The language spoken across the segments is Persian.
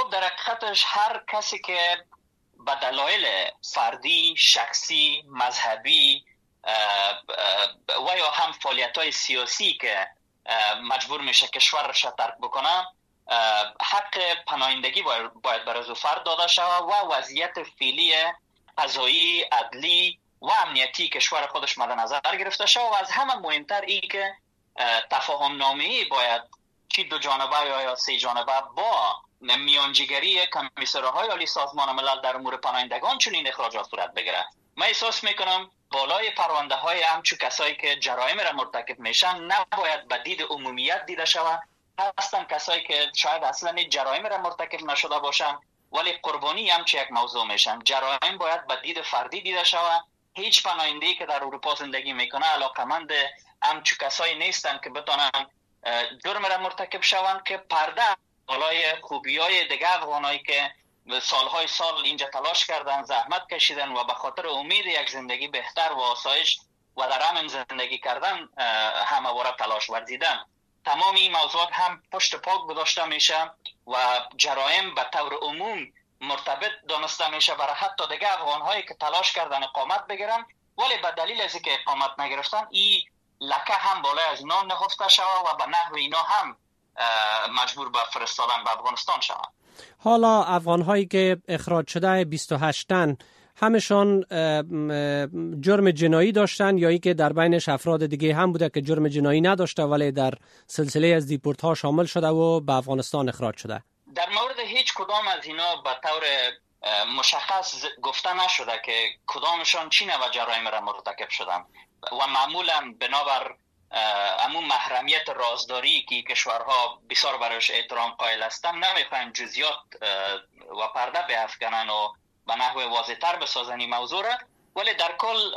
خب در حقیقتش هر کسی که به دلایل فردی، شخصی، مذهبی و یا هم فعالیت‌های سیاسی که مجبور میشه کشورش را ترک بکنه، حق پناهندگی باید برای او فرد داده شود و وضعیت فعلی قضایی، عدلی و امنیتی کشور خودش مد نظر گرفته شود و از همه مهمتر این که تفاهم نامه‌ای باید چی دو جانبه یا سه جانبه با میانجیگری کمیسرهای عالی سازمان ملل در امور پناهندگان چنین اخراجات صورت بگیره. من احساس میکنم بالای پرونده های همچو کسایی که جرایم را مرتکب میشن نباید به دید عمومیت دیده شود. هستن کسایی که شاید اصلا جرایم را مرتکب نشده باشن ولی قربانی همچو یک موضوع میشن. جرایم باید به دید فردی دیده شود. هیچ پناهنده‌ای که در اروپا زندگی میکنه علاقمند همچو کسایی نیستن که بتونن جرم را مرتکب شوند که پرده بالای خوبی‌های دیگه افغانایی که سالهای سال اینجا تلاش کردن، زحمت کشیدن و به خاطر امید یک زندگی بهتر و آسایش و در امن زندگی کردن همواره تلاش ورزیدن. تمام این موضوعات هم پشت پاک گذاشته میشه و جرایم به طور عموم مرتبط دانسته میشه برای حتی دیگه افغان‌هایی که تلاش کردن اقامت بگیرن ولی به دلیل از اینکه اقامت نگرفتن این لکه هم بالای از اینا نهفته شود و به نحو اینا هم مجبور به فرستادن به افغانستان شود. حالا افغان‌هایی که اخراج شده 28 تن همشان جرم جنایی داشتن یا ای که در بینش افراد دیگه هم بوده که جرم جنایی نداشته ولی در سلسله از دیپورت ها شامل شده و به افغانستان اخراج شده؟ در مورد هیچ کدام از اینا به طور مشخص گفته نشده که کدامشان چی نوع جرایم را مرتکب شدن و معمولا بنابر امون محرمیت رازداری که کشورها بسیار برایش احترام قائل هستند نمیخواین جزئیات و پرده بیفکنن و به نحو واضح‌تر بسازن این موضوع را. ولی در کل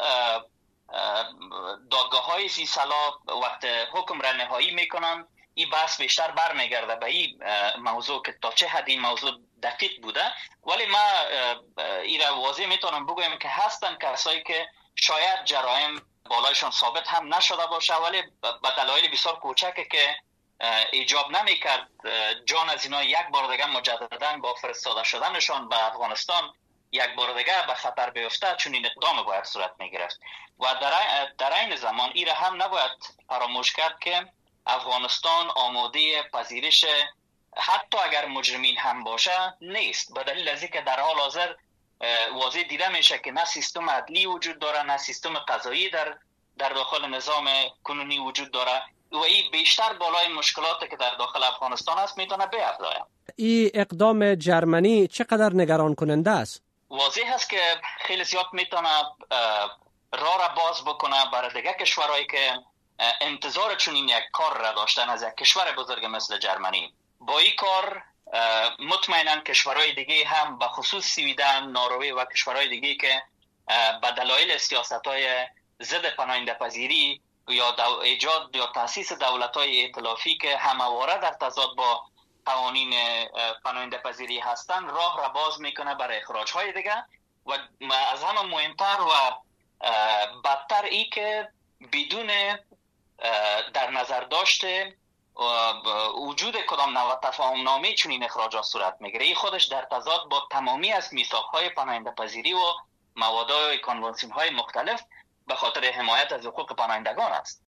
دادگاه‌های سیسلا وقت حکم را نهایی میکنن این بحث بیشتر برمیگرده به این موضوع که تا چه حد این موضوع دقیق بوده. ولی ما این را واضح میتونم بگویم که هستن کسایی که شاید جرایم بالایشان ثابت هم نشده باشه ولی به دلایل بسیار کوچکی که ایجاب نمیکرد جان از اینا یک بار دیگه مجددا با فرستاده شدنشان به افغانستان یک بار دیگه به خطر بیفته چون این اقدام باید صورت میگرفت. و در این زمان این را هم نباید فراموش کرد که افغانستان آماده پذیرش حتی اگر مجرمین هم باشه نیست، به دلیل از اینکه در حال حاضر واضح دیده میشه که نه سیستم عدلی وجود داره نه سیستم قضایی در داخل نظام کنونی وجود داره و این بیشتر بالای مشکلاتی که در داخل افغانستان است میتونه بیافزاید. این اقدام جرمنی چقدر نگران کننده است؟ واضح است که خیلی زیاد میتونه راه را باز بکنه برای دیگه کشورهایی که انتظار چنین یک کار را داشتن از یک کشور بزرگ مثل جرمنی. با این کار مطمئنا کشورهای دیگه هم به خصوص سویدن، نروژ و کشورهای دیگه که به دلایل سیاست‌های ضد پناهنده پذیری یا ایجاد یا تأسیس دولت‌های ائتلافی که همواره در تضاد با قوانین پناهنده پذیری هستند راه را باز میکنه برای اخراج‌های دیگه و از همه مهمتر و بدتر ای که بدون در نظر داشته وجود کدام نوع تفاهم نامه چون این اخراجات صورت میگیره این خودش در تضاد با تمامی از میثاق‌های پناهنده پذیری و موادهای کنوانسیون‌های مختلف به خاطر حمایت از حقوق پناهندگان است.